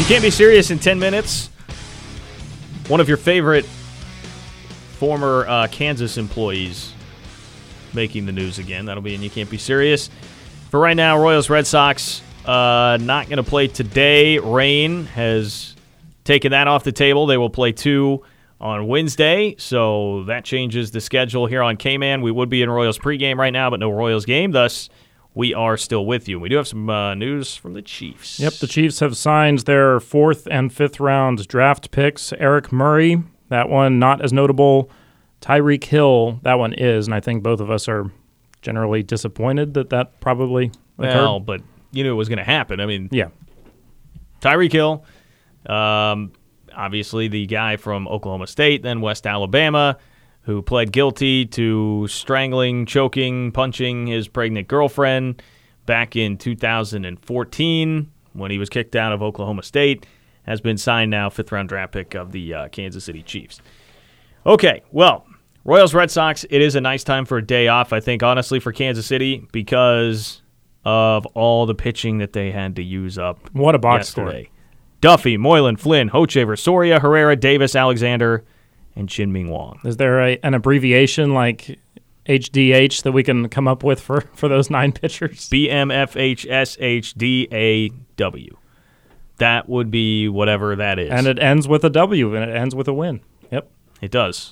Can't Be Serious in 10 minutes. One of your favorite former Kansas employees making the news again. That'll be in You Can't Be Serious. For right now, Royals Red Sox not going to play today. Rain has taken that off the table. They will play 2 on Wednesday, so that changes the schedule here on K-Man. We would be in Royals pregame right now, but no Royals game, thus we are still with you. We do have some news from the Chiefs. Yep, the Chiefs have signed their 4th and 5th round draft picks. Eric Murray, that one not as notable. Tyreek Hill, that one is, and I think both of us are generally disappointed that probably occurred. Well, but you knew it was going to happen. I mean, yeah. Tyreek Hill, obviously the guy from Oklahoma State, then West Alabama, who pled guilty to strangling, choking, punching his pregnant girlfriend back in 2014 when he was kicked out of Oklahoma State, has been signed now, 5th-round draft pick of the Kansas City Chiefs. Okay, well, Royals Red Sox, it is a nice time for a day off, I think, honestly, for Kansas City because of all the pitching that they had to use up. What a box yesterday. score. Duffy, Moylan, Flynn, Hochevar, Soria, Herrera, Davis, Alexander, and Chin-Ming Wong. Is there an abbreviation like HDH that we can come up with for those 9 pitchers? BMFHSHDAW. That would be whatever that is. And it ends with a W, and it ends with a win. Yep. It does.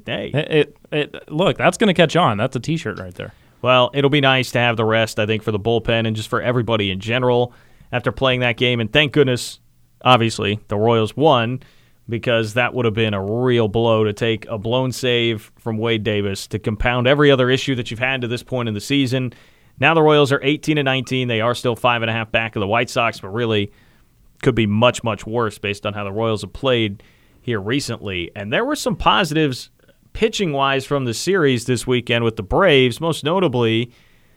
Look, that's going to catch on. That's a T-shirt right there. Well, it'll be nice to have the rest, I think, for the bullpen and just for everybody in general after playing that game. And thank goodness, obviously, the Royals won, because that would have been a real blow to take a blown save from Wade Davis to compound every other issue that you've had to this point in the season. Now the Royals are 18-19. They are still 5.5 back of the White Sox, but really could be much, much worse based on how the Royals have played here recently. And there were some positives pitching-wise from the series this weekend with the Braves, most notably,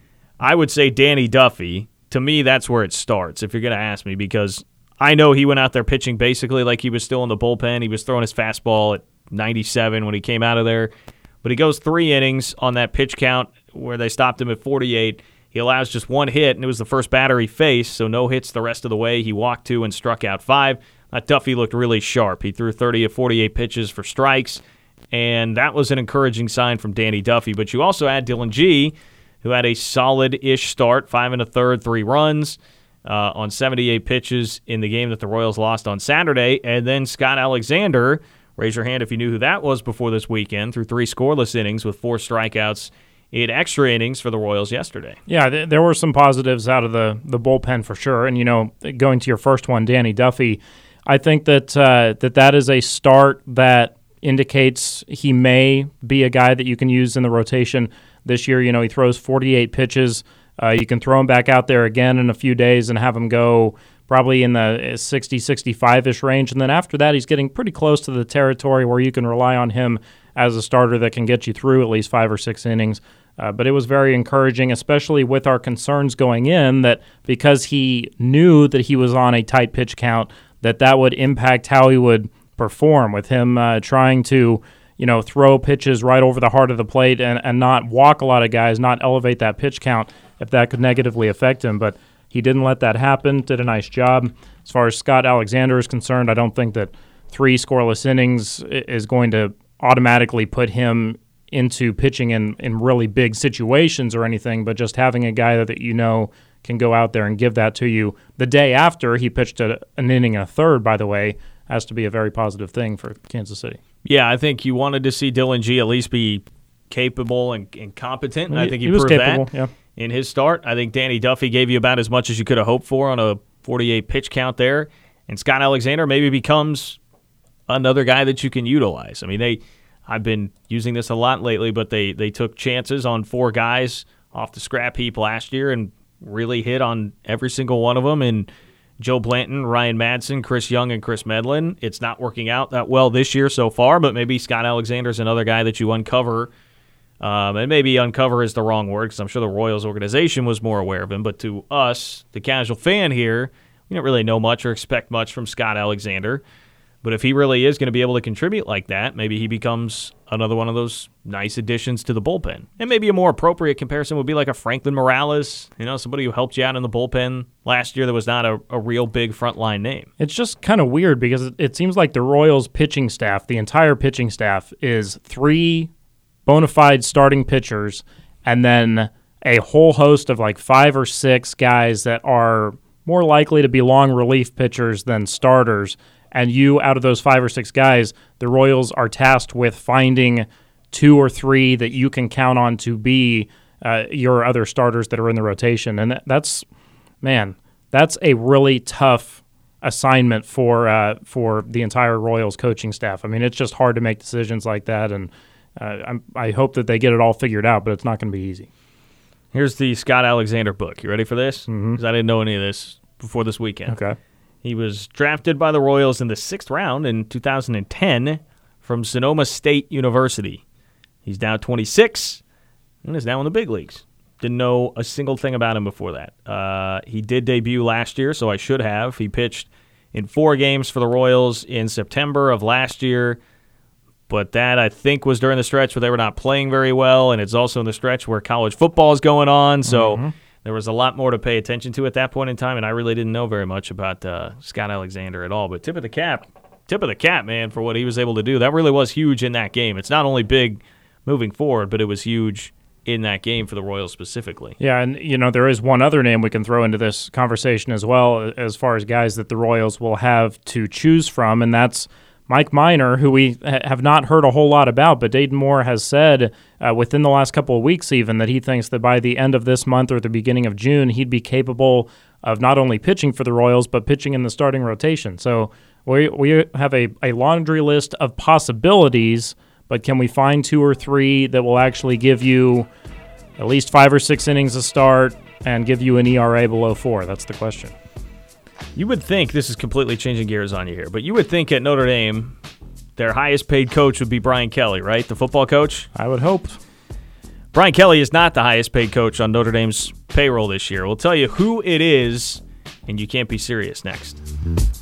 I would say Danny Duffy. To me, that's where it starts, if you're going to ask me, because I know he went out there pitching basically like he was still in the bullpen. He was throwing his fastball at 97 when he came out of there. But he goes 3 innings on that pitch count where they stopped him at 48. He allows just 1 hit, and it was the first batter he faced, so no hits the rest of the way. He walked 2 and struck out 5. Duffy looked really sharp. He threw 30 of 48 pitches for strikes, and that was an encouraging sign from Danny Duffy. But you also had Dylan G., who had a solid-ish start, 5 1/3, 3 runs. On 78 pitches in the game that the Royals lost on Saturday. And then Scott Alexander, raise your hand if you knew who that was before this weekend, threw 3 scoreless innings with 4 strikeouts in extra innings for the Royals yesterday. Yeah, there were some positives out of the bullpen for sure. And, going to your first one, Danny Duffy, I think that that is a start that indicates he may be a guy that you can use in the rotation this year. He throws 48 pitches. You can throw him back out there again in a few days and have him go probably in the 60, 65-ish range. And then after that, he's getting pretty close to the territory where you can rely on him as a starter that can get you through at least 5 or 6 innings. But it was very encouraging, especially with our concerns going in, that because he knew that he was on a tight pitch count, that would impact how he would perform, with him trying to throw pitches right over the heart of the plate and not walk a lot of guys, not elevate that pitch count, if that could negatively affect him. But he didn't let that happen, did a nice job. As far as Scott Alexander is concerned, I don't think that 3 scoreless innings is going to automatically put him into pitching in really big situations or anything, but just having a guy that can go out there and give that to you. The day after he pitched an inning and a third, by the way, has to be a very positive thing for Kansas City. Yeah, I think you wanted to see Dylan G at least be capable and competent, and I think he was proved capable, that. Yeah. In his start. I think Danny Duffy gave you about as much as you could have hoped for on a 48 pitch count there. And Scott Alexander maybe becomes another guy that you can utilize. I mean, I've been using this a lot lately, but they took chances on 4 guys off the scrap heap last year and really hit on every single one of them. And Joe Blanton, Ryan Madsen, Chris Young, and Chris Medlin. It's not working out that well this year so far, but maybe Scott Alexander's another guy that you uncover. And maybe uncover is the wrong word, because I'm sure the Royals organization was more aware of him. But to us, the casual fan here, we don't really know much or expect much from Scott Alexander. But if he really is going to be able to contribute like that, maybe he becomes another one of those nice additions to the bullpen. And maybe a more appropriate comparison would be like a Franklin Morales, somebody who helped you out in the bullpen last year that was not a real big frontline name. It's just kind of weird because it seems like the Royals pitching staff, the entire pitching staff, is 3 bona fide starting pitchers and then a whole host of like 5 or 6 guys that are more likely to be long relief pitchers than starters. And out of those 5 or 6 guys, the Royals are tasked with finding 2 or 3 that you can count on to be your other starters that are in the rotation. And that's a really tough assignment for the entire Royals coaching staff. I mean, it's just hard to make decisions like that, and I hope that they get it all figured out, but it's not going to be easy. Here's the Scott Alexander book. You ready for this? Mm-hmm. Because I didn't know any of this before this weekend. Okay. He was drafted by the Royals in the 6th round in 2010 from Sonoma State University. He's now 26 and is now in the big leagues. Didn't know a single thing about him before that. He did debut last year, so I should have. He pitched in 4 games for the Royals in September of last year, but that, I think, was during the stretch where they were not playing very well, and it's also in the stretch where college football is going on, so there was a lot more to pay attention to at that point in time, and I really didn't know very much about Scott Alexander at all. But tip of the cap, man, for what he was able to do. That really was huge in that game. It's not only big moving forward, but it was huge in that game for the Royals specifically. Yeah, and there is one other name we can throw into this conversation as well as far as guys that the Royals will have to choose from, and that's Mike Minor, who we have not heard a whole lot about, but Dayton Moore has said within the last couple of weeks even that he thinks that by the end of this month or the beginning of June, he'd be capable of not only pitching for the Royals, but pitching in the starting rotation. So we have a laundry list of possibilities, but can we find 2 or 3 that will actually give you at least 5 or 6 innings to start and give you an ERA below 4? That's the question. You would think, this is completely changing gears on you here, but you would think at Notre Dame their highest paid coach would be Brian Kelly, right? The football coach? I would hope. Brian Kelly is not the highest paid coach on Notre Dame's payroll this year. We'll tell you who it is, and you can't be serious next.